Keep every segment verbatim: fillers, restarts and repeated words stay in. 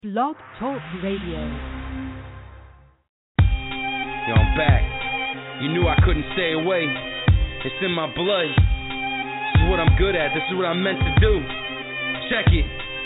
Blog Talk Radio. Yo, I'm back. You knew I couldn't stay away. It's in my blood. This is what I'm good at. This is what I'm meant to do. Check it.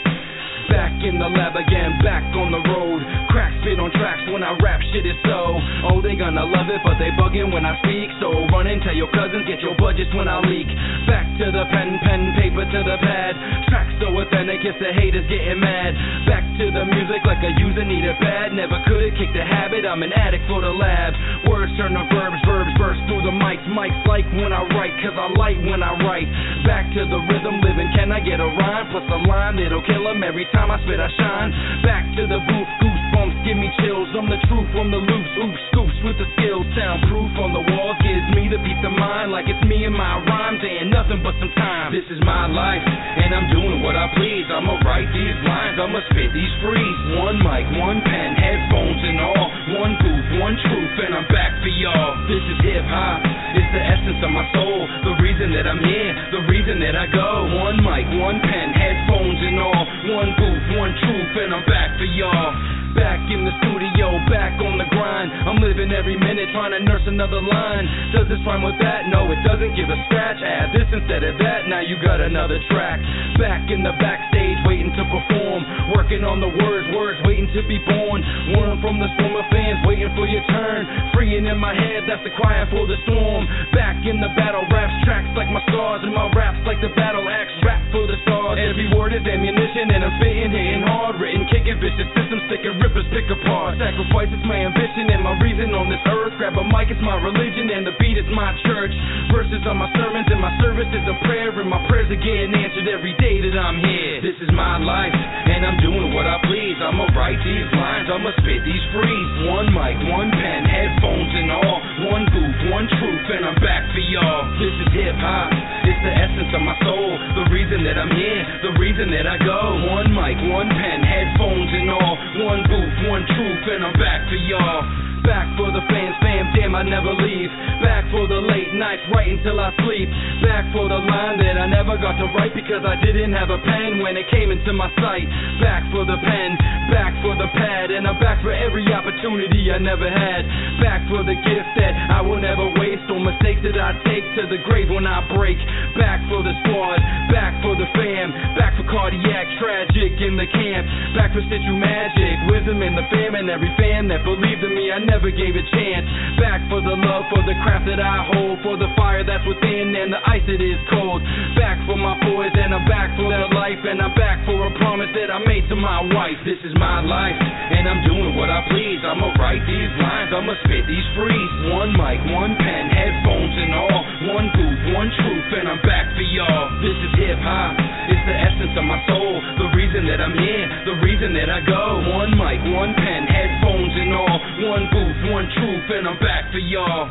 Back in the lab again, back on the road. Crack spit on tracks when I rap, shit is so. Oh, they gonna love it, but they bugging when I speak. So run in, tell your cousins, get your budgets when I leak. Back to the pen, pen, paper to the pad. Tracks so authentic, it's the haters getting mad. Back to the music like a user need it bad. Never could've kicked the habit, I'm an addict for the lab. Words turn to verbs, verbs burst through the mics. Mics like when I write, cause I like when I write. Back to the rhythm, living, can I get a rhyme? Plus a line that'll kill 'em every time I spit, I shine. Back to the booth, goosebumps, give me chills. I'm the truth from the loops, oops, scoops with the skills. Soundproof on the walls, gives me the peace of mind. Like it's me and my rhymes, ain't nothing but some time. This is my life, and I'm doing what I please. I'ma write these lines, I'ma spit these frees. One mic, one pen, headphones and all. One booth, one truth, and I'm back for y'all. This is hip-hop, it's the essence of my soul. The reason that I'm here, the reason that I go. One mic, one pen, headphones and all. One booth, one truth, and I'm back for y'all. Back in the studio, back on the grind. I'm living every minute trying to nurse another line. Does this rhyme with that? No, it doesn't. Give a scratch. Add this instead of that. Now you got another track. Back in the backstage, waiting to perform. Working on the words, words waiting to be born. One from the swarm of fans, waiting for your turn. Freeing in my head, that's the crying for the storm. Back in the battle, raps tracks like my stars, and my raps like the battle axe. Rap for the stars. Every word is ammunition, and I'm spitting, hitting hard. Written, kicking, vicious systems, sticking rippers pick apart. Sacrifice is my ambition and my reason on this earth. Grab a mic, it's my religion, and the beat is my church. Verses are my sermons, and my service is a prayer. And my prayers are getting answered every day that I'm here. This is my life, and I'm doing what I please. I'ma write these lines, I'ma spit these frees. One mic, one pen, headphones and all. One booth, one truth, and I'm back for y'all. This is hip-hop, it's the essence of my soul. The reason that I'm here, the reason that I go. One mic, one pen, headphones and all. One booth, one truth, and I'm back for y'all. Back for the fans, fam, damn, I never leave. Back for the late nights, writing till I sleep. Back for the line that I never got to write because I didn't have a pen when it came into my sight. Back for the pen, back for the pad, and I'm back for every opportunity I never had. Back for the gift that I will never waste, or mistakes that I take to the grave when I break. Back for the squad, back for the fam, back for cardiac, tragic in the camp. Back for Stitch Magic, wisdom in the fam, and every fan that believed in me, I never gave a chance. Back for the love, for the craft that I hold, for the fire that's within and the ice that is cold. Back for my boys, and I'm back for their life, and I'm back for a promise that I made to my wife. This is my life, and I'm doing what I please. I'ma write these lines, I'ma spit these frees. One mic, one pen, headphones and all. One booth, one truth, and I'm back for y'all. This is hip-hop, it's the essence of my soul. The reason that I'm here, the reason that I go. One mic, one pen, headphones and all. One booth, one truth, and I'm back for y'all.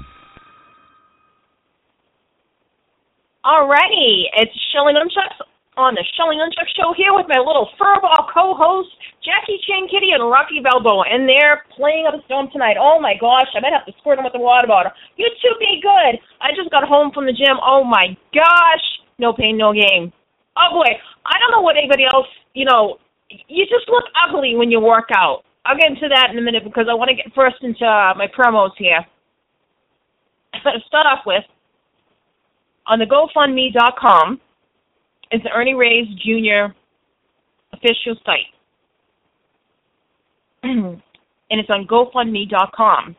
Alrighty, it's Shelly Nunchucks on the Shelly Nunchucks Show here with my little furball co-host, Jackie Chan Kitty and Rocky Balboa, and they're playing up a storm tonight. Oh my gosh, I might have to squirt them with a water bottle. You two be good. I just got home from the gym. Oh my gosh, no pain, no gain. Oh boy, I don't know what anybody else, you know, you just look ugly when you work out. I'll get into that in a minute because I want to get first into uh, my promos here. But to start off with, on the GoFundMe dot com is the Ernie Reyes Junior official site. And it's on GoFundMe dot com.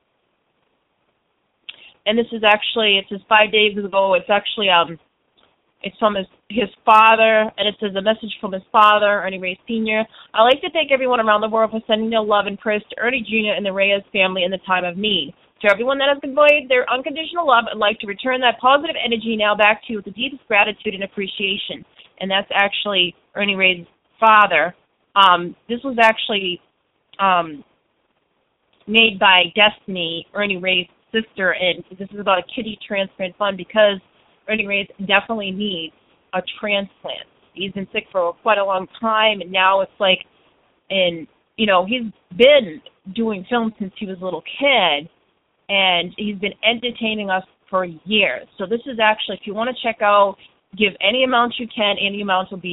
And this is actually, it says five days ago, it's actually, um, it's from his, his father, and it says a message from his father, Ernie Reyes Senior I'd like to thank everyone around the world for sending their love and prayers to Ernie Junior and the Reyes family in the time of need. To everyone that has conveyed their unconditional love, I'd like to return that positive energy now back to you with the deepest gratitude and appreciation. And that's actually Ernie Reyes' father. Um, this was actually um, made by Destiny, Ernie Reyes' sister, and this is about a kidney transplant fund because Ernie Reyes definitely needs a transplant. He's been sick for quite a long time, and now it's like, and you know, he's been doing films since he was a little kid, and he's been entertaining us for years. So this is actually, if you want to check out, give any amount you can, any amount will be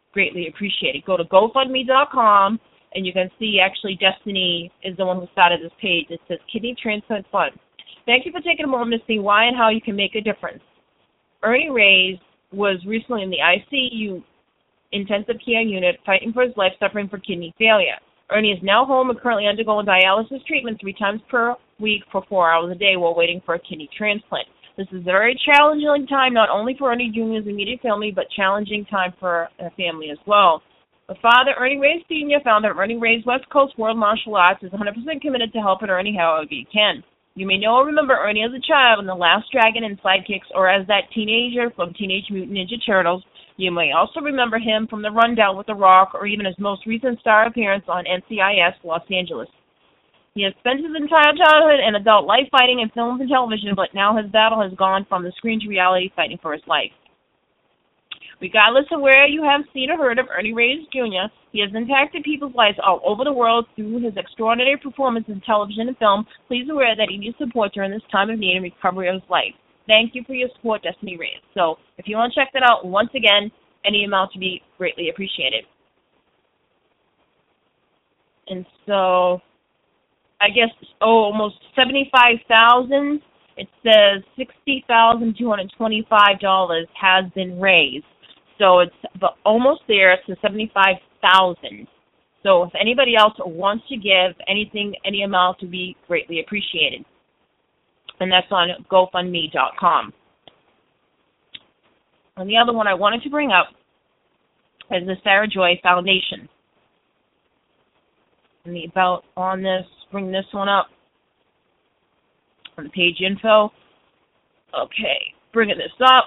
greatly appreciated. Go to GoFundMe dot com, and you can see actually Destiny is the one who started this page. It says Kidney Transplant Fund. Thank you for taking a moment to see why and how you can make a difference. Ernie Reyes was recently in the I C U intensive care unit fighting for his life, suffering from kidney failure. Ernie is now home and currently undergoing dialysis treatment three times per week for four hours a day while waiting for a kidney transplant. This is a very challenging time, not only for Ernie Junior's immediate family, but challenging time for a family as well. The father, Ernie Reyes Senior, founder of Ernie Reyes West Coast World Martial Arts, is one hundred percent committed to helping Ernie however he can. You may know or remember Ernie as a child in The Last Dragon and Sidekicks, or as that teenager from Teenage Mutant Ninja Turtles. You may also remember him from The Rundown with The Rock, or even his most recent star appearance on N C I S Los Angeles. He has spent his entire childhood and adult life fighting in films and television, but now his battle has gone from the screen to reality, fighting for his life. Regardless of where you have seen or heard of Ernie Reyes Junior, he has impacted people's lives all over the world through his extraordinary performance in television and film. Please be aware that he needs support during this time of need and recovery of his life. Thank you for your support, Destiny Reyes. So if you want to check that out, once again, any amount to be greatly appreciated. And so, I guess, oh, almost seventy-five thousand dollars. It says sixty thousand two hundred twenty-five dollars has been raised. So it's almost there to seventy-five thousand dollars. So if anybody else wants to give anything, any amount, to be greatly appreciated. And that's on GoFundMe dot com. And the other one I wanted to bring up is the Sarah Joy Foundation. And the about on this, bring this one up on the page info. Okay, bringing this up.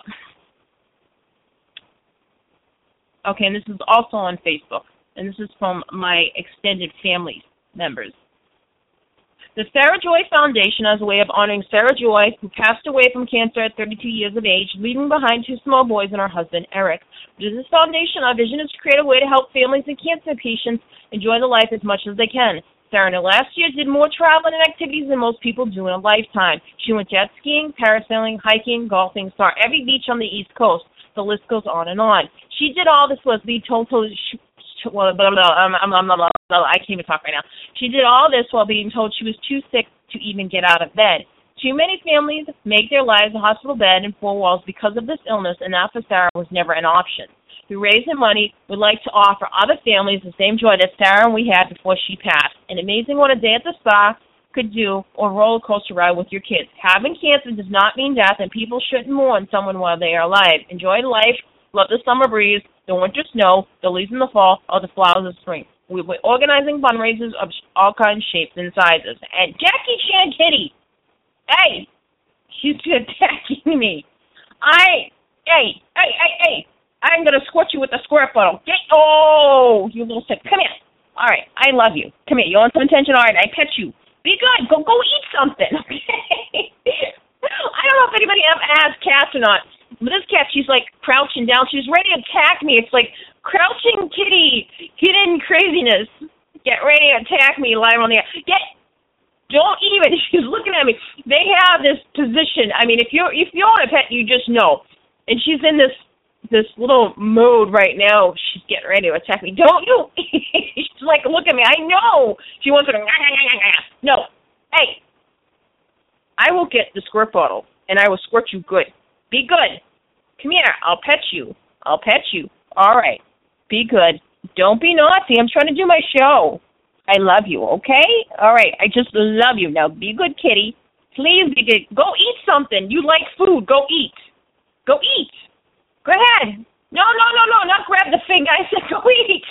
Okay, and this is also on Facebook, and this is from my extended family members. The Sarah Joy Foundation has a way of honoring Sarah Joy, who passed away from cancer at thirty-two years of age, leaving behind two small boys and her husband, Eric. Through this foundation, our vision is to create a way to help families and cancer patients enjoy the life as much as they can. Sarah, in her last year, did more traveling and activities than most people do in a lifetime. She went jet skiing, parasailing, hiking, golfing, saw every beach on the East Coast. The list goes on and on. She did all this was be told to, well, blah, blah, blah, I'm, I'm, I'm, blah, blah, blah, I can't even talk right now. She did all this while being told she was too sick to even get out of bed. Too many families make their lives a hospital bed and four walls because of this illness, and that for Sarah was never an option. Through raising money, we'd like to offer other families the same joy that Sarah and we had before she passed. And amazing what a day at the spa could do, or a roller coaster ride with your kids. Having cancer does not mean death, and people shouldn't mourn someone while they are alive. Enjoy life, love the summer breeze, the winter snow, the leaves in the fall, or the flowers of spring. We're organizing fundraisers of all kinds, shapes, and sizes. And Jackie Chan Kitty, hey, she's attacking me. I, hey, hey, hey, hey, I'm going to squirt you with a squirt bottle. Get, oh, you little sick. Come here. All right, I love you. Come here. You want some attention? All right, I pet you. Be good. Go go eat something, okay? I don't know if anybody ever has cats or not, but this cat, she's like crouching down. She's ready to attack me. It's like crouching kitty, hidden craziness. Get ready to attack me live on the air. Get, don't even. She's looking at me. They have this position. I mean, if you're if you own a pet, you just know. And she's in this this little mode right now. She's getting ready to attack me. Don't you? She's like, look at me. I know. She wants to. No. Hey. I will get the squirt bottle, and I will squirt you good. Be good. Come here. I'll pet you. I'll pet you. All right. Be good. Don't be naughty. I'm trying to do my show. I love you, okay? All right. I just love you. Now, be good, kitty. Please be good. Go eat something. You like food. Go eat. Go eat. Go ahead. No, no, no, no, not grab the finger. I said go eat.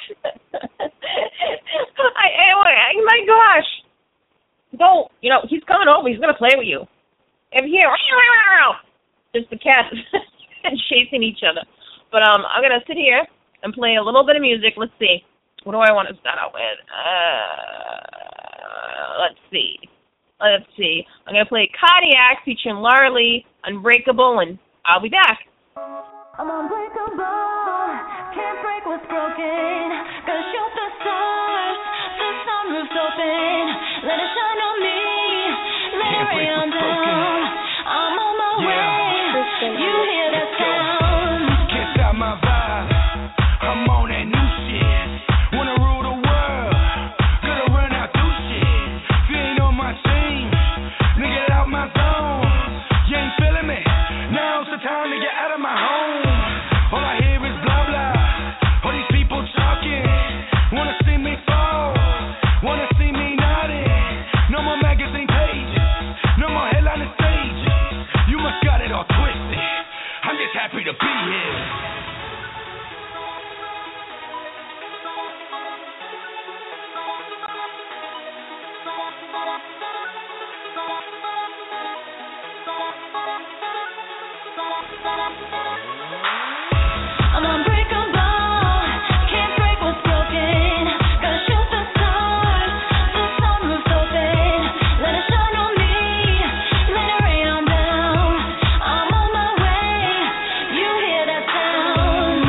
I, I, my gosh. Go, you know, he's coming over. He's going to play with you. Over here. Just the cats chasing each other. But um, I'm going to sit here and play a little bit of music. Let's see. What do I want to start out with? Uh, let's see. Let's see. I'm going to play Cardiac featuring Laura Lee, Unbreakable, and I'll be back. I'm unbreakable, can't break what's broken. Gonna shoot the stars, the sunroof's open. Let it shine on me, let it rain down. I'm on my yeah. way, you hear that sound. Can't stop my vibe, I'm on that happy to be here. I'm unbreakable, can't break what's broken. Gotta shoot the stars, the sunroof's open. Let it shine on me, let it rain on down. I'm on my way, you hear that sound?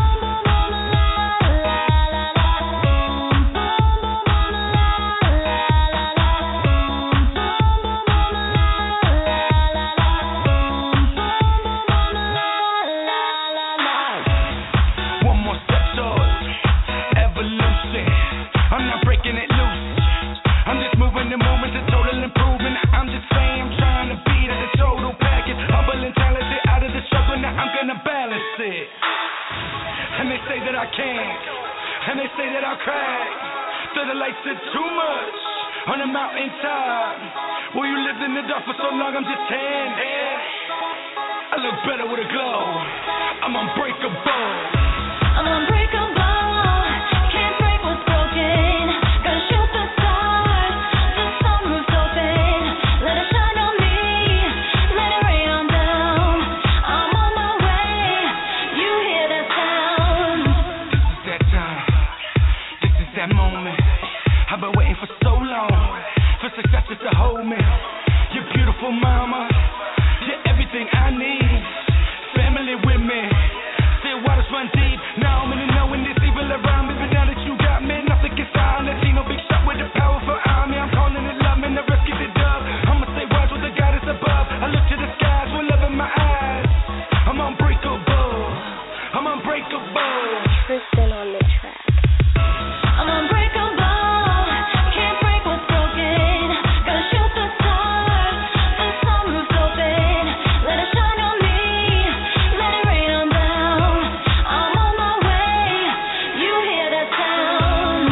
One more step towards evolution. I'm not breaking it loose. I'm just moving the moment to total improvement. I'm just saying I'm trying to be the total package. Humble and talented, out of the struggle, now I'm gonna balance it. And they say that I can't, and they say that I'll crack. So the lights are too much on the mountaintop. Well, you lived in the dark for so long, I'm just tan. I look better with a glow. I'm unbreakable. I'm unbreakable, can't break what's broken. Gotta shoot the stars, the sunroof's open. Let it shine on me, let it rain on down. I'm on my way, you hear that sound? This is that time. This is that moment. I've been waiting for so long for success just to hold me. You're beautiful, mama. You're everything I need. Family with me. Still waters run deep. Now I'm in the knowing this evil around me. But now that you got me, nothing can silence. Latino big shot with a powerful army. I'm calling it love, man. The risk is the dub. I'ma say words with the God is above. I look to the skies with love in my eyes. I'm unbreakable. I'm unbreakable. Tristan on the track. I'm unbreakable, can't break what's broken. Gotta shoot the stars, the sunroof's open. Let it shine on me, let it rain on down. I'm on my way, you hear that sound?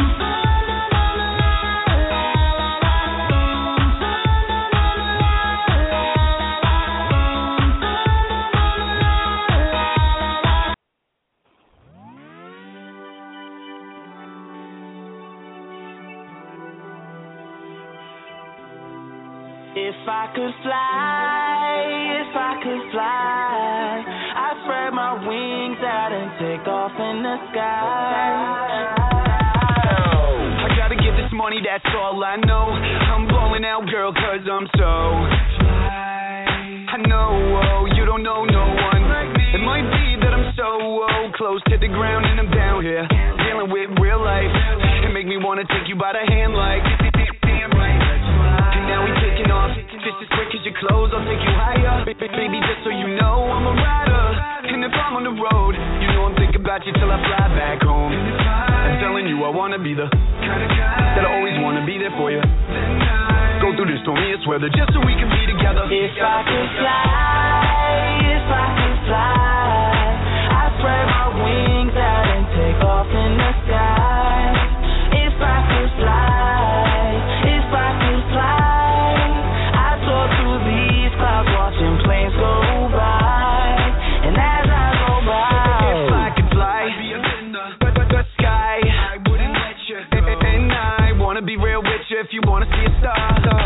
If I could fly, if I could fly, I'd spread my wings out and take off in the sky. I gotta get this money, that's all I know. I'm blowing out, girl, cause I'm so fly. I know, oh, you don't know no one. It might be that I'm so oh, close to the ground and I'm down here, dealing with real life. It make me wanna take you by the hand like now we taking off, just as quick as your clothes, I'll take you higher. Baby, just so you know, I'm a rider. And if I'm on the road, you know I'm thinking about you till I fly back home. I'm telling you, I wanna be the kind of guy that I always wanna be there for you. Go through the stormiest weather just so we can be together. If I could fly, if I could fly, I'd spread my wings out and take off in the sky. If I could fly, if I could fly, clouds watching planes go by, and as I go by, if I could fly, I'd be up in the, the, the sky. I wouldn't let you go. And, and I wanna be real with you if you wanna see a star.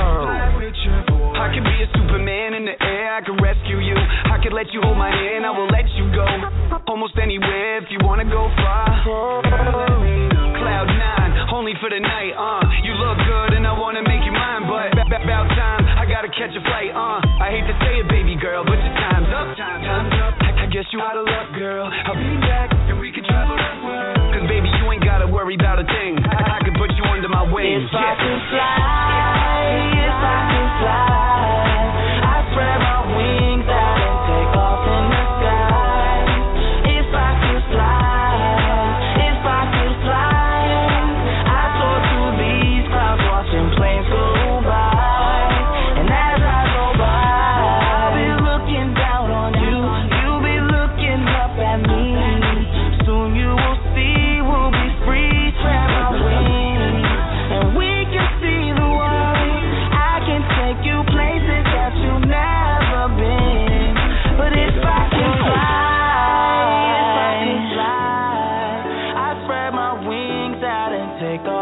I could be a Superman in the air, I could rescue you. I could let you hold my hand, I will let you go almost anywhere if you wanna go far. Cloud nine, only for the night. Uh, you look good and I wanna make you mine, but b- b- about time I gotta catch a flight. Uh, I hate to say it, baby girl, but your time's up. Time's up. I guess you out of luck, girl. I'll be back and we can travel the world. Cause baby, you ain't gotta worry about a thing. I, I can put you under my wings. If I could fly, if I could fly, I'd spread my wings out and take off in the sky. If I could fly, if I could fly, I'd soar through these clouds watching planes go by. And as I go by, I'll be looking down on you. You'll be looking up at me. Soon you will see we'll be free, spread my wings, and we can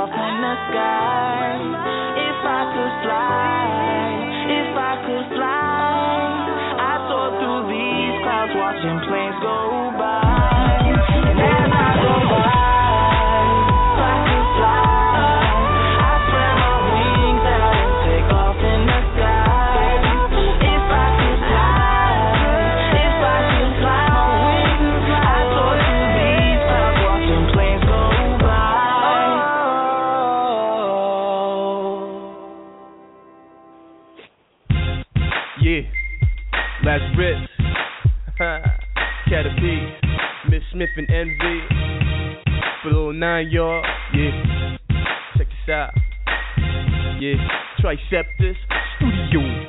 off in the sky. If I could fly, if I could fly, I'd soar through these clouds watching planes go by. And as I go by, if I could fly, I'd spread my wings out and take off in the sky. If I could fly, if I could fly my wings, I'd soar through these clouds watching planes go by. Yeah, last rip. Caterpie, Miss Smith and Envy. For little nine, y'all. Yeah, check this out. Yeah, Triceptus Studios.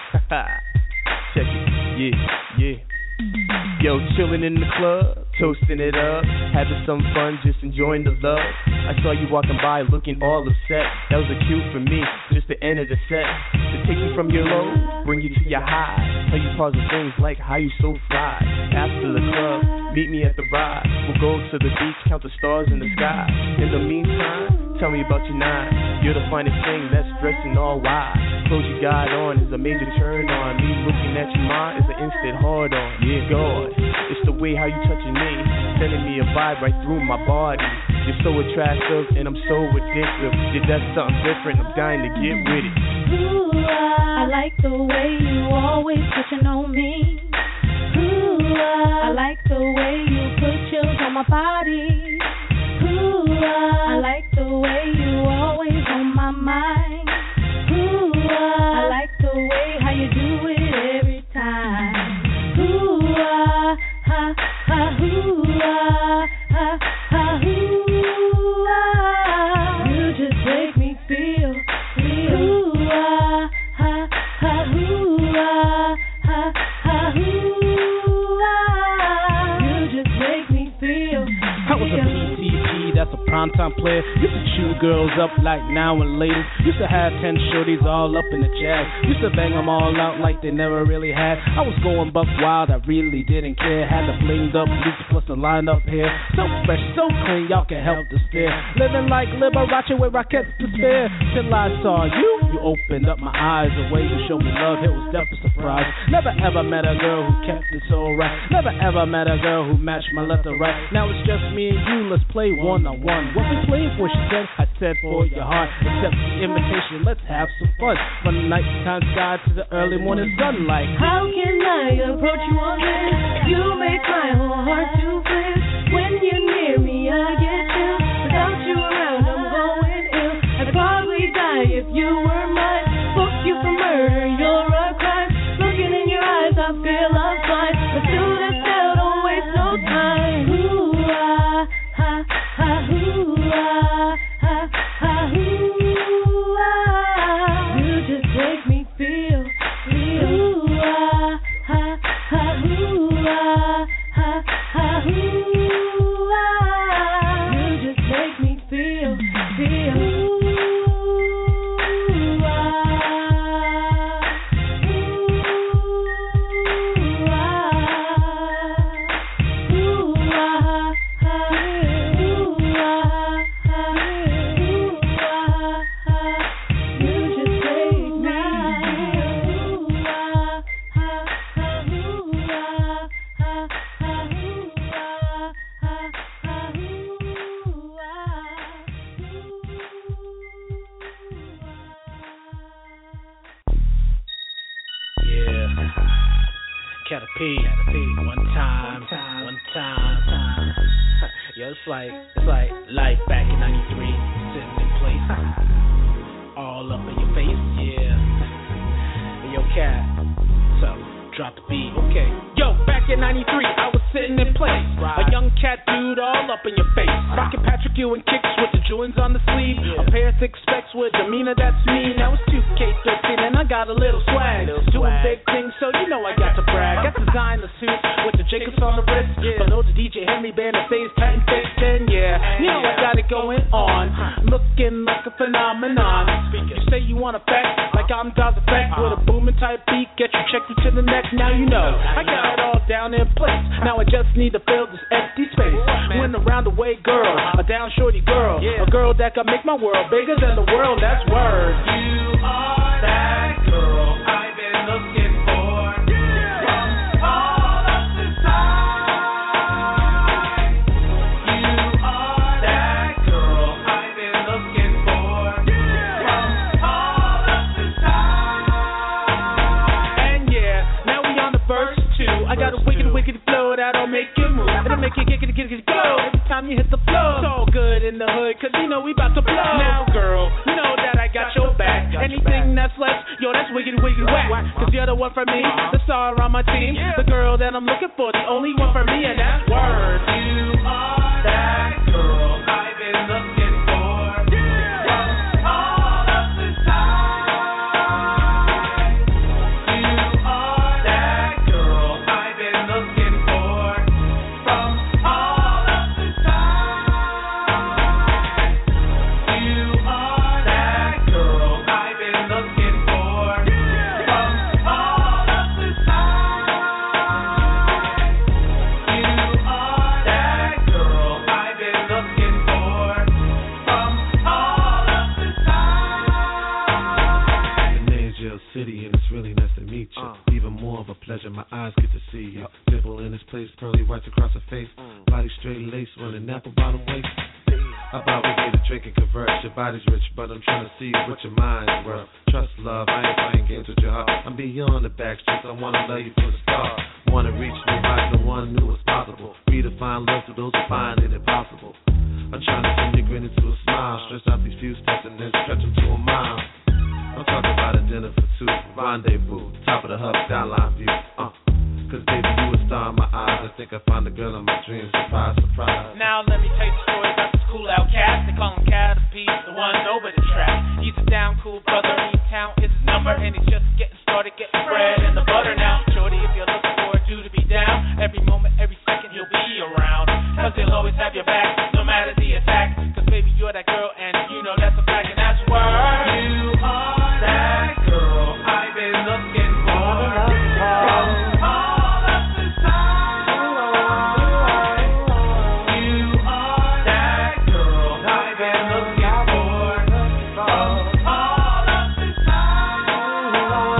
Check it. Yeah, yeah. Yo, chillin' in the club, toasting it up, having some fun, just enjoying the love. I saw you walking by looking all upset. That was a cue for me, just the end of the set. To take you from your low, bring you to your high. Tell you positive things like how you so fly. After the club, meet me at the ride. We'll go to the beach, count the stars in the sky. In the meantime, tell me about your nine. You're the finest thing that's dressing all wide. Clothes you got on is a major turn on. Me looking at you, mine is an instant hard on. Yeah, God, it's the way how you touching me, sending me a vibe right through my body. You're so attractive and I'm so addictive. Yeah, that's something different, I'm dying to get with it. Ooh, I like the way you always touching on me. Ooh, I like the way you put chills on my body. Ooh, I like the way you always on my mind. Ooh, I like the way how you do it every time. Ooh, ah, ha, ha, ooh, ah, ha, ha, ooh, ah. You just make me feel, feel. Ooh, ah, ha, ha, ooh, ah, ha, ha, ooh, ah. You just make me feel, feel. I was a P T P, that's a primetime player. Used to chew girls up like now and later. Used to have ten shorties all up in the jag. Used to bang them all out like they never really had. I was going buck wild, I really didn't care. Had the blinged up boots plus the lined up hair. So fresh, so clean, y'all can help to stare. Living like Liberace with rockets to spare. Till I saw you, you opened up my eyes. The way you showed me love, it was definitely a surprise. Never ever met a girl who kept it so right. Never ever met a girl who matched my left or right. Now it's just me and you, let's play one on one. What we playing for, she said, I said for your heart. Accept the invitation, let's have some fun. From the nighttime sky to the early morning sunlight. How can I approach you on this? You make my whole heart to flip. When you're near me, I get chill. Without you around, I'm going ill. I'd probably die if you were mine. Book you for murder, you're a crime. Looking in your eyes, I feel I'm fine. Let's do this now, don't waste no time. Ooh, ah, ha, ha, ooh, ah, ha, ha, ooh, ah. You just make me feel, feel. Ooh, ah, ha, ha, ooh, ah, ha, ha, ooh, ah. You just make me feel, feel. Ooh, ah, ooh, ah, ooh, ah, ha, ooh, ah, ha, ooh, ah, ha. You just make me feel. Ooh, ah, ha, ha, ooh, ah, ha, ha, ooh, ah, ha, ha, ooh, ah. Yeah. Caterpie, Caterpie, one time, one time. Yo, it's like, it's like life back in ninety-three, sitting in place, all up in your face, yeah. Hey, yo, Cat, so drop the beat, okay. Yo, back in ninety-three, I was sitting in place, a young cat dude all up in your face, rocking Patrick Ewing kicks with the joints on the sleeve, a pair of thick specs with demeanor that's mean. Now it's two K thirteen and I got a little swag, doing big things, so you know I got to brag. Got designed the suits with the Jacobs on the wrist, below the D J Henry band that stays tight and fixed, and yeah, you know I got it going on. Look looking like a phenomenon. You say you want effect, like I'm Dawes Effect, with a booming type beat, get you checked to the neck. Now you know I got it all down in place. Now I just need to fill this empty space. Win around the way girl, a down shorty girl, a girl that can make my world bigger than the world. That's word. You are that girl I've been looking for. From all of the time. You are that girl I've been looking for. From all of the time. And yeah, now we on the verse two. I got a wicked, wicked flow that'll make you move. It'll make you kick it, kick it, go every time you hit the floor. It's all good in the hood, cause you know we about to blow. Now girl, you know that I got your back. Anything that's left, yo, that's wicked, wicked whack. Cause you're the one for me, the star on my team, the girl that I'm looking for, the only one for me, and that's word. You are that girl I've been looking for. From all of the time. You are that girl I've been looking for. From all of the time. You are that girl I've been looking for. From all of the time. You are that girl I've been looking for. From all of the time. The name's Jail City, and it's really nice to meet you. Even more of a pleasure, my eyes get to see you. Dimple in this place, pearly whites across her face. Body straight lace, running apple bottom waist. How about we get a drink and converse? Your body's rich, but I'm trying to see what your mind's worth. Trust, love, I ain't playing games with your heart. I'm beyond the back streets, I wanna love you from the start. Wanna reach new heights, no one knew was possible. Redefine love to those who find it impossible. I'm trying to turn your grin into a smile. Stretch out these few steps and then stretch them to a mile. I'm talking about a dinner for two, rendezvous, top of the hub, skyline view. Uh, Cause baby, you a star in my eyes. I think I found the girl in my dreams. Surprise, surprise. Now let me tell you the story about this cool outcast. They call him Caterpie, the one over the track. He's a down cool brother, E-Town is his number, and he's just getting started, getting bread in the butter now. Shorty, if you're looking for a dude to be down, every moment, every second he'll be around. Cause he'll always have your back, no matter the attack. Cause baby, you're that girl, and you know that's a fact, and that's word. You are that girl I've been looking for. From all of the time. You are that girl I've been looking for. From all of the time.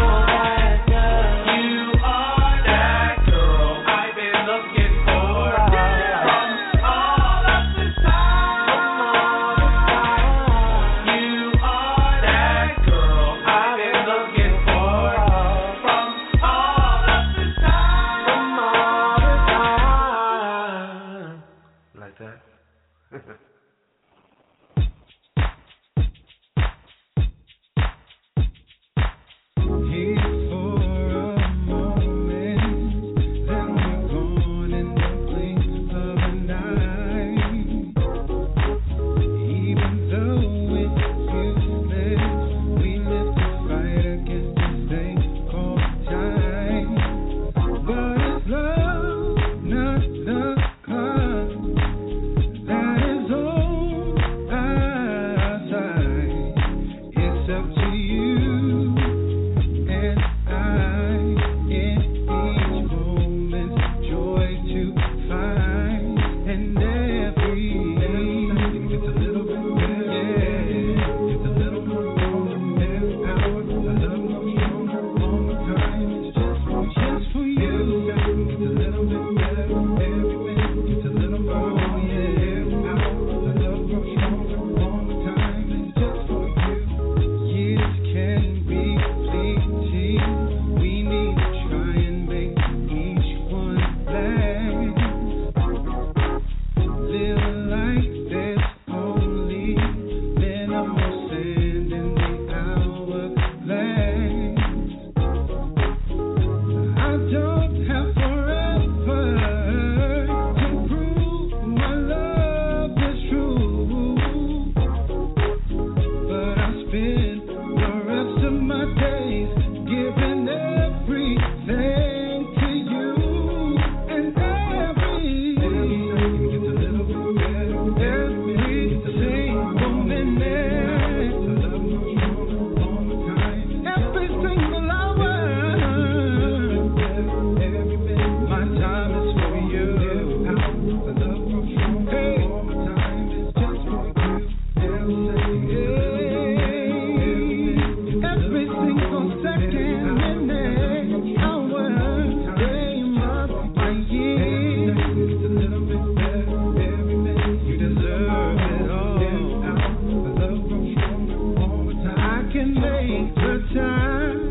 can make the time.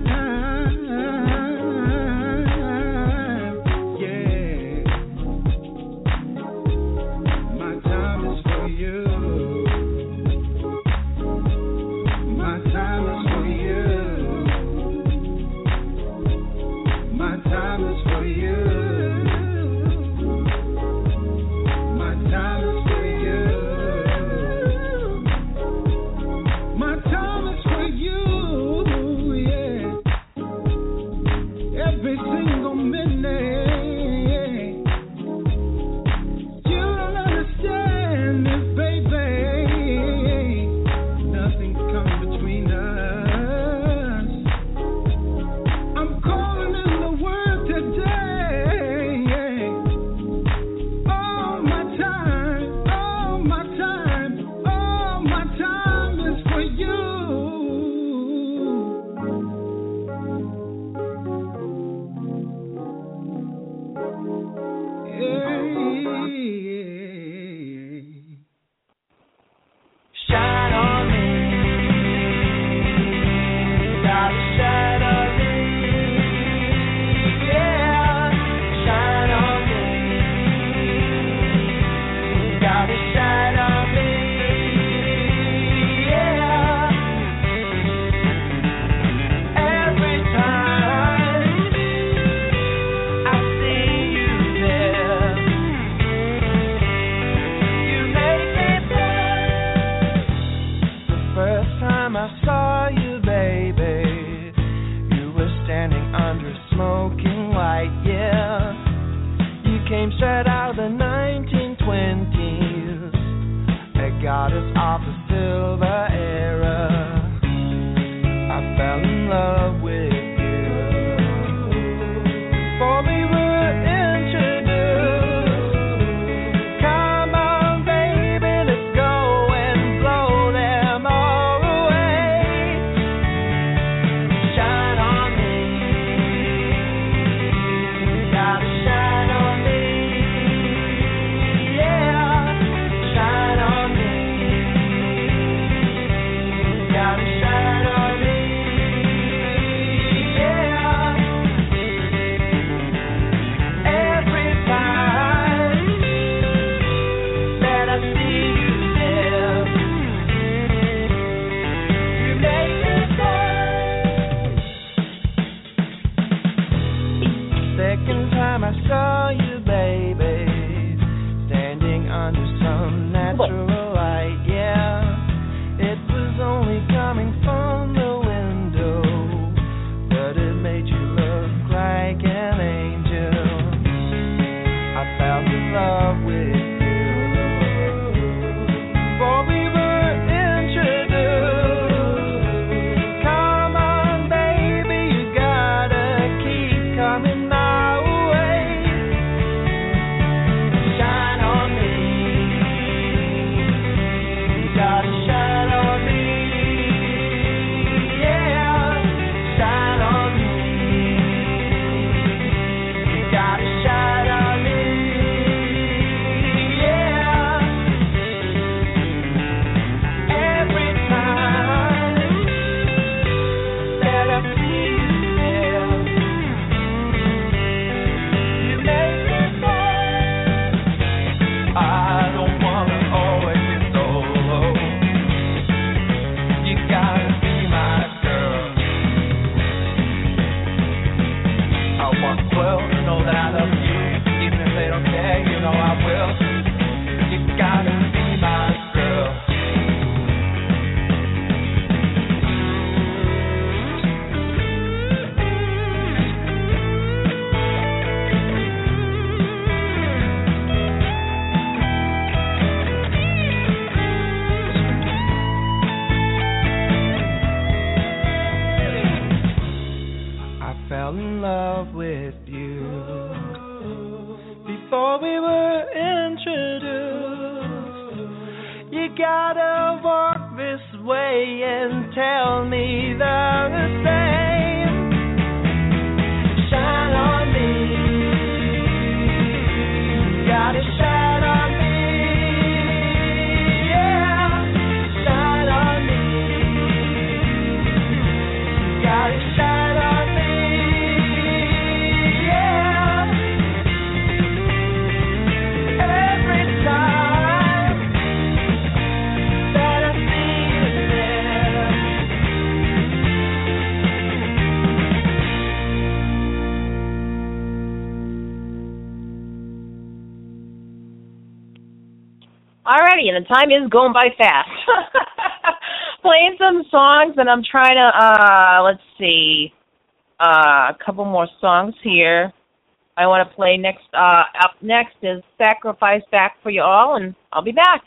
and the time is going by fast. Playing some songs, and I'm trying to, uh, let's see, uh, a couple more songs here. I want to play next. Uh, up next is Sacrifice Back for You All, and I'll be back.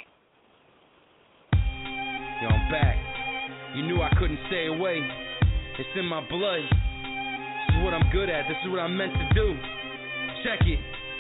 Yo, I'm back. You knew I couldn't stay away. It's in my blood. This is what I'm good at. This is what I'm meant to do. Check it.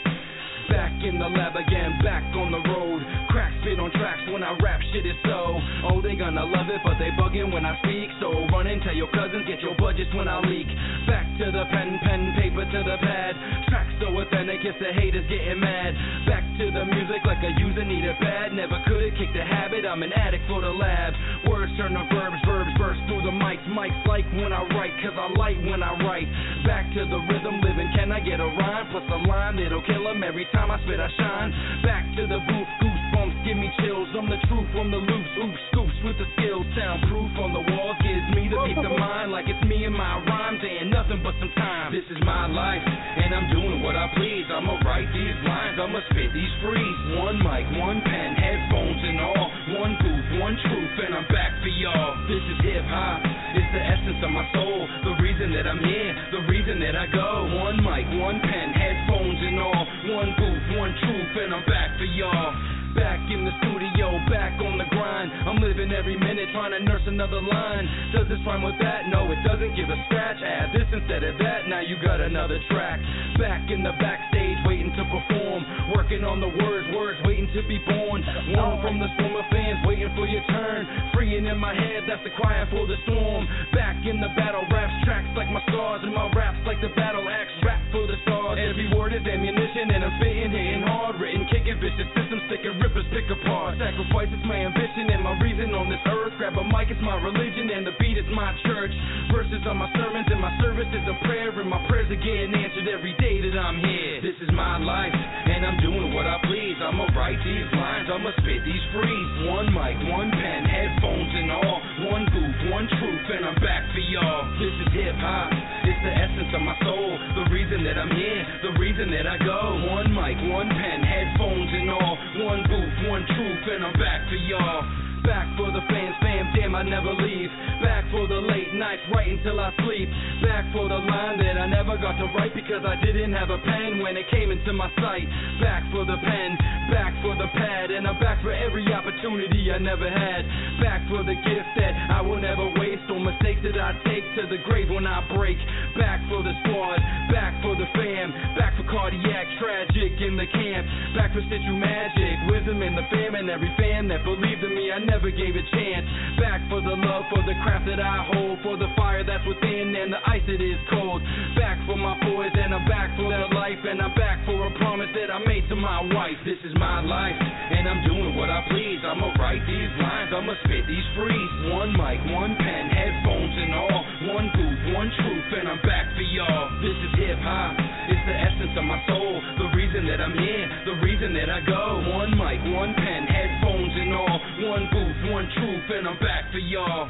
Back in the lab again, back on the road. Crack spit on tracks when I rap, shit is so. Oh, they gonna love it, but they bugging when I speak. So run and tell your cousins, get your budgets when I leak. Back to the pen, pen, paper to the pad. Tracks so authentic, it's the haters getting mad. Back to the music like a user need it bad. Never could have kicked the habit, I'm an addict for the lab. Words turn to verbs, verbs burst through the mics. Mics like when I write, cause I light when I write. Back to the rhythm, living, can I get a rhyme? Plus a line that'll kill 'em every time I spit, I shine. Back to the booth, goosebumps, give me chills. I'm the truth from the loops, oops, scoops with the skills. Soundproof on the walls gives me the peace of mind. Like it's me and my rhymes, ain't nothing but some time. This is my life, and I'm doing what I please. I'ma write these lines, I'ma spit these frees. One mic, one pen, headphones and all. One booth, one truth, and I'm back for y'all. This is hip hop, it's the essence of my soul. The reason that I'm here, the reason that I go. One mic, one pen, headphones and all. One booth, one truth, and I'm back for y'all. Back in the studio, back on the grind. I'm living every minute trying to nurse another line. Does this rhyme with that? No, it doesn't. Give a scratch. Add this instead of that. Now you got another track. Back in the backstage, waiting to perform. Working on the words, words waiting to be born. One from the storm of fans, waiting for your turn. Freeing in my head, that's the crying for the storm. Back in the battle, raps tracks like my scars, and my raps like the battle axe. Rap for the stars. Every word is ammunition, and I'm spitting, hitting hard. Written, kicking, vicious systems, sticking rippers pick apart. Sacrifice is my ambition and my reason on this earth. Grab a mic, it's my religion, and the beat is my church. Verses are my sermons, and my service is a prayer. And my prayers are getting answered every day that I'm here. This is my life, and I'm doing what I please. I'ma write these lines, I'ma spit these frees. One mic, one pen, headphones and all. One booth, one truth, and I'm back for y'all. This is hip hop, it's the essence of my soul. The reason that I'm here, the reason that I go. One mic, one pen, headphones and all. One booth, one truth, and I'm back for y'all. Back for the fans, fam, damn, I never leave. Back for the late nights, writing till I sleep. Back for the line that I never got to write because I didn't have a pen when it came into my sight. Back for the pen, back for the pad, and I'm back for every opportunity I never had. Back for the gift that I will never waste on mistakes that I take to the grave when I break. Back for the squad, back for the fam, back for cardiac, tragic in the camp. Back for Stitchu Magic, wisdom in the fam, and every fan that believed in me, I never gave a chance. Back for the love, for the craft that I hold, for the fire that's within and the ice that is cold. Back for my boys, and I'm back for their life, and I'm back for a promise that I made to my wife. This is my life, and I'm doing what I please. I'ma write these lines, I'ma spit these frees. One mic, one pen, headphones and all. One booth, one truth, and I'm back for y'all. This is hip hop, it's the essence of my soul. The reason that I'm here, the reason that I go. One mic, one pen, headphones and all. One booth, one truth, and I'm back for y'all.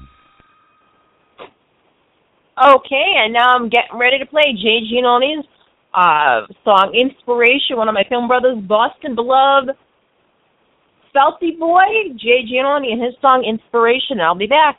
Okay, and now I'm getting ready to play Jay Giannoni's uh, song Inspiration, one of my film brothers, Boston beloved Felty Boy, Jay Giannoni, and his song Inspiration. I'll be back.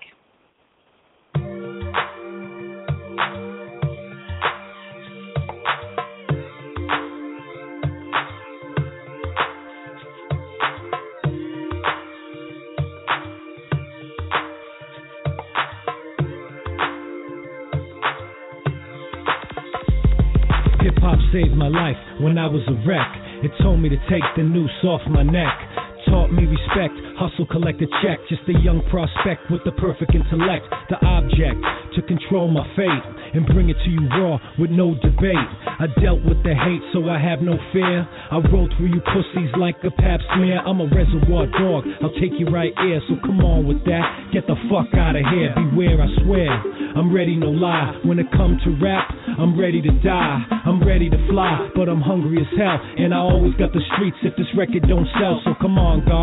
Hip-hop saved my life when I was a wreck. It told me to take the noose off my neck. Taught me respect, hustle, collect a check. Just a young prospect with the perfect intellect. The object to control my fate and bring it to you raw with no debate. I dealt with the hate so I have no fear. I roll through you pussies like a pap smear. I'm a reservoir dog, I'll take you right here. So come on with that, get the fuck out of here. Beware, I swear, I'm ready, no lie. When it come to rap, I'm ready to die. I'm ready to fly, but I'm hungry as hell. And I always got the streets if this record don't sell. So come on, God,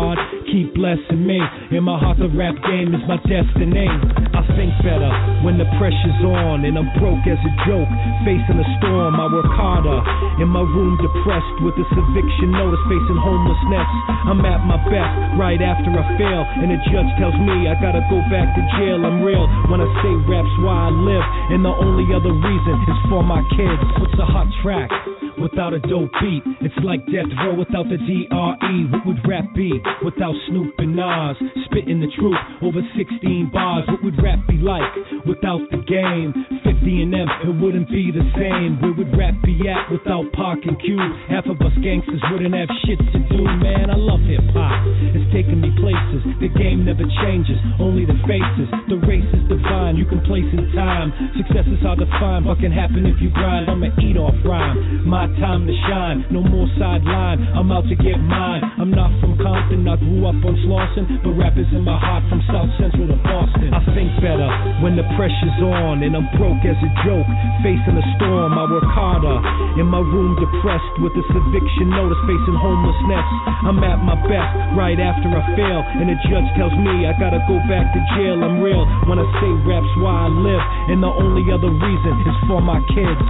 keep blessing me. In my heart, the rap game is my destiny. I think better when the pressure's on and I'm broke as a joke. Facing a storm, I work harder. In my room, depressed with this eviction notice, facing homelessness. I'm at my best right after I fail, and the judge tells me I gotta go back to jail. I'm real when I say rap's why I live, and the only other reason is for my kids. What's a hot track without a dope beat? It's like Death Row without the D R E. What would rap be without Snoop and Nas? Spitting the truth over sixteen bars. What would rap be like without the game? fifty and them, it wouldn't be the same. Where would rap be at without Pac and Q? Half of us gangsters wouldn't have shit to do, man. I love hip-hop, it's taking me places. The game never changes, only the faces. The race is divine, you can place in time. Success is hard to find, but can happen if you grind. I'ma eat off rhyme, my time to shine. No more sideline, I'm out to get mine. I'm not from Compton, I grew up on Slauson, but rap is in my heart from South Central to Boston. I think better when the pressure's on and I'm broke as a joke. Facing a storm, I work harder. In my room, depressed with this eviction notice, facing homelessness. I'm at my best right after I fail, and the judge tells me I gotta go back to jail. I'm real when I say rap's why I live, and the only other reason is for my kids.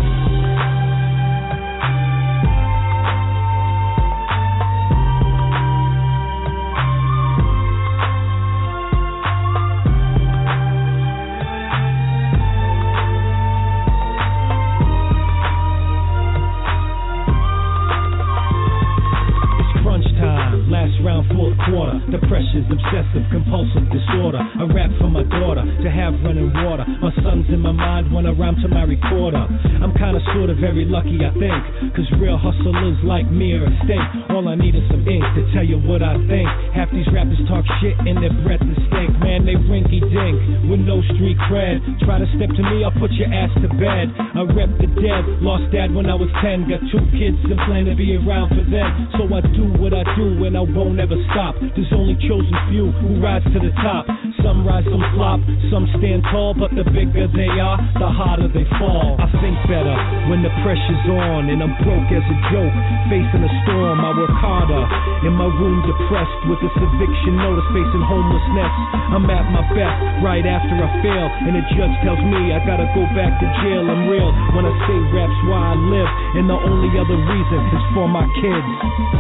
Fourth quarter, the pressure's obsessive, compulsive disorder. I rap for my daughter to have running water. My son's in my mind when I rhyme to my recorder. I'm kinda sorta very lucky, I think, cause real hustlers like me are at stake. All I need is some ink to tell you what I think. Half these rappers talk shit and their breath is stink. Man, they rinky dink with no street cred. Try to step to me, I'll put your ass to bed. I rep the dead, lost dad when I was ten. Got two kids and plan to be around for them. So I do what I do and I won't ever stop. There's only chosen few who rise to the top. Some rise, some flop, some stand tall, but the bigger they are, the harder they fall. I think better when the pressure's on and I'm broke as a joke. Facing a storm, I work harder. In my room, depressed with this eviction notice, facing homelessness. I'm at my best right after I fail, and the judge tells me I gotta go back to jail. I'm real when I say rap's why I live, and the only other reason is for my kids.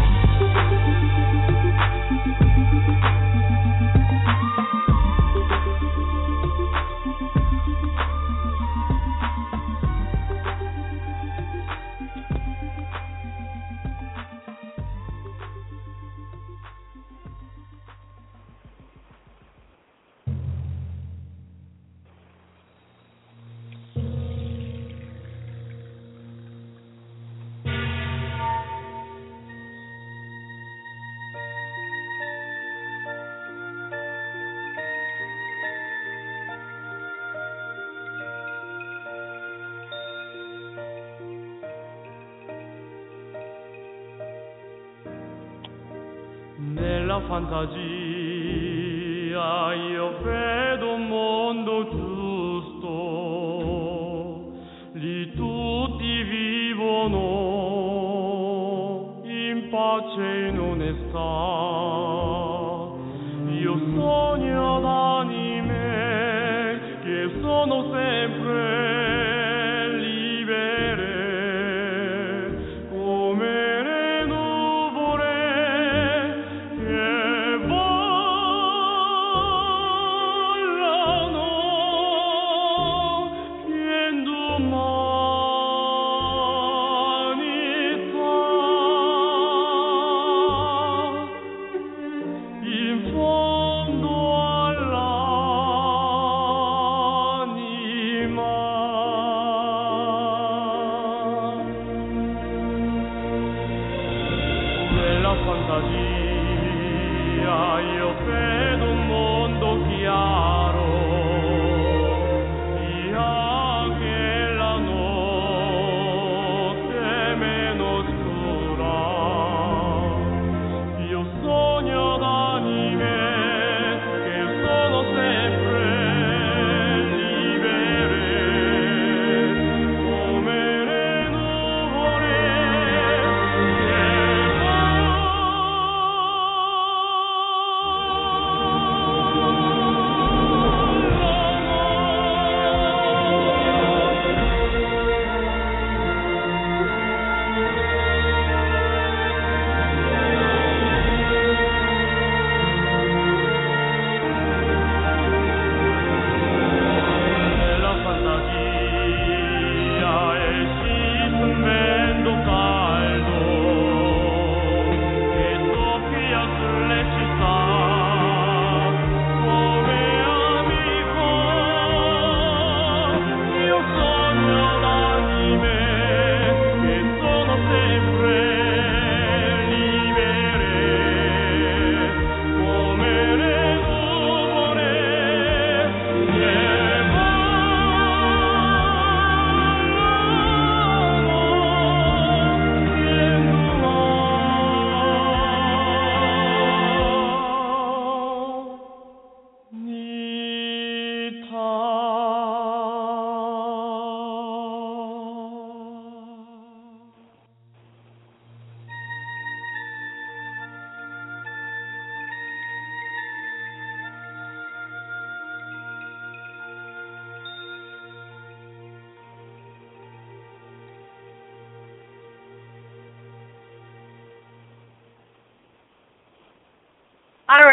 Nella fantasia io vedo un mondo giusto, lì tutti vivono in pace e in onestà. Io sogno ad anime che sono sempre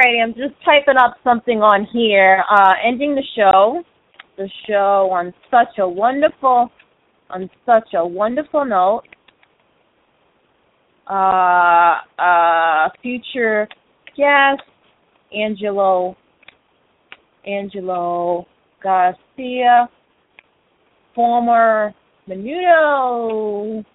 righty, I'm just typing up something on here. Uh, ending the show, the show on such a wonderful, on such a wonderful note. Uh, uh, future guest, Angelo, Angelo Garcia, former Menudo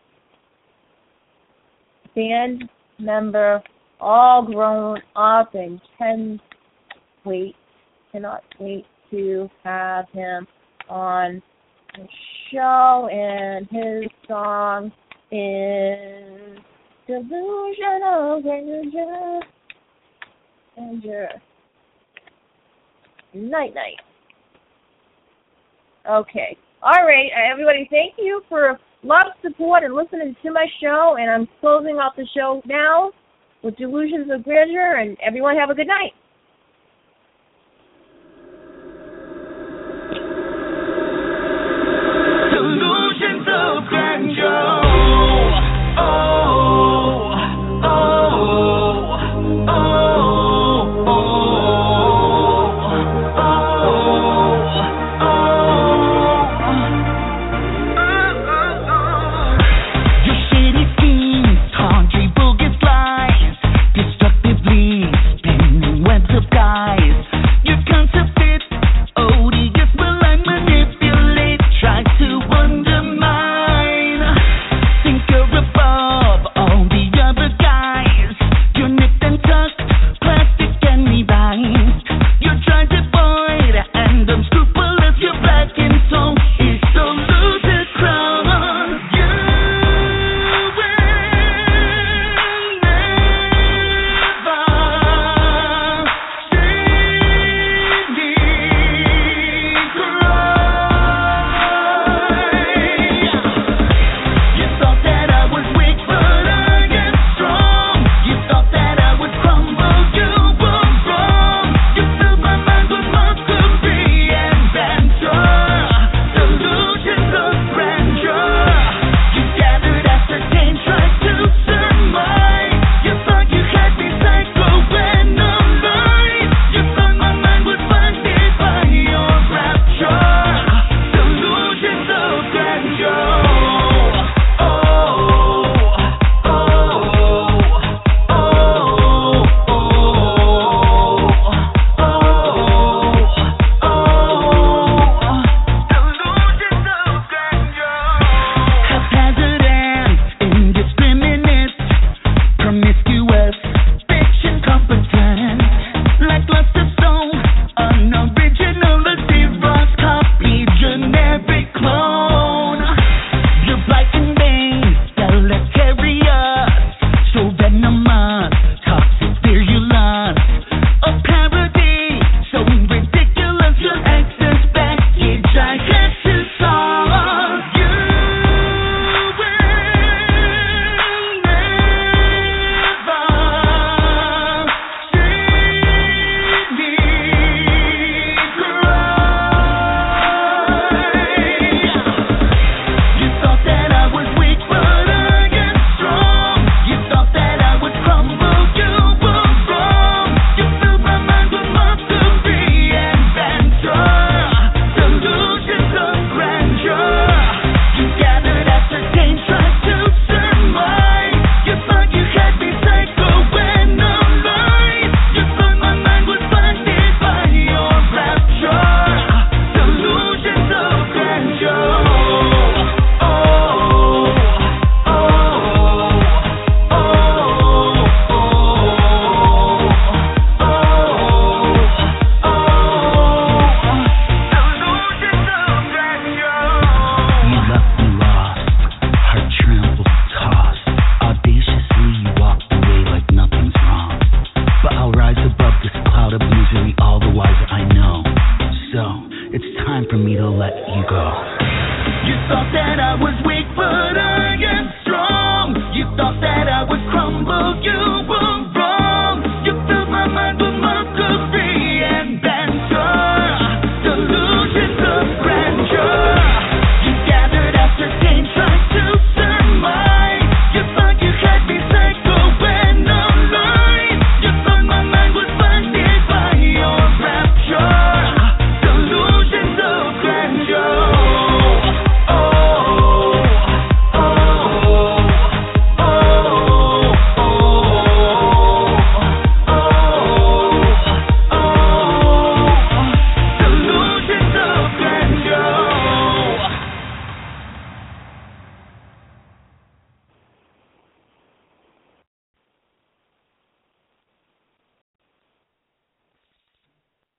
band member, all grown up, and can wait, cannot wait to have him on the show. And his song is Delusional Grandeur. Grandeur. Night night. Okay. All right, everybody, thank you for a lot of support and listening to my show, and I'm closing off the show now with Delusions of Grandeur, and everyone have a good night. Delusions of Grandeur. Oh, oh, oh, oh, your shady schemes, tawdry bogus lies, destructively spinning webs of guys. Your counterfeit, odious, malign, manipulate, try to undermine. Think you're above all the other guys. You're nipped and tucked, plastic and revised. You're trying to avoid and unscrupulous. Your black and soul is so ludicrous. You will never see me cry. You thought that I was weak, but I am strong. You thought that I would crumble, you were wrong. You filled my mind with mockery and banter, delusions of grandeur. You gathered ascertain, tried to surmise. You thought you had me psycho and alive. You thought my mind was blinded by your rapture, delusions of grandeur. Oh, oh, oh, oh, oh, delusions of grandeur. Haphazard and indiscriminate, promiscuous, bitch incompetent, lackluster soul, unoriginal, a Xerox copy, generic clone. You're blight and bane, deleterious, so venomous, toxic, virulent, a parody, so ridiculous, your access baggage I had to solve. You will never see me cry. You thought that I was weak, but I am strong. You thought that I would crumble, you were wrong. You filled my mind with mockery and banter, delusions of grandeur. You gathered ascertain, tried to surmise. You thought you had me psycho and alive. You thought my mind was blinded by your rapture, delusions of grandeur. Oh, oh, oh, oh, oh, delusions of grandeur. You left me lost, heart trampled, tossed. Audaciously you walked away like nothing's wrong. But I'll rise above this cloud of misery, all the wiser I know. So, it's time for me to let you go. You thought that I was weak, but